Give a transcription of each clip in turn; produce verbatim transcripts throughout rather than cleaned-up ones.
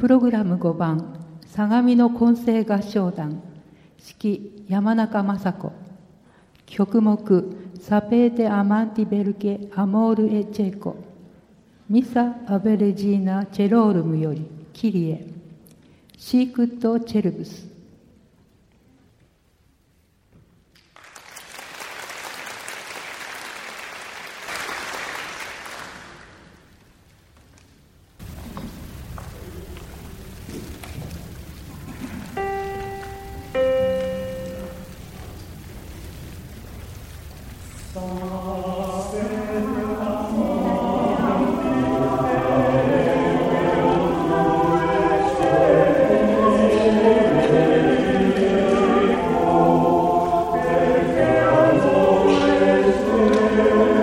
プログラムごばん、相模の混声合唱団、指揮山中雅子、曲目サペーテ・アマンティベルケ・アモール・エ・チェコ、ミサ・アベレジーナ・チェロールムよりキリエ、シークッド・チェルブス。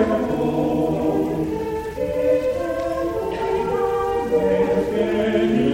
Amen.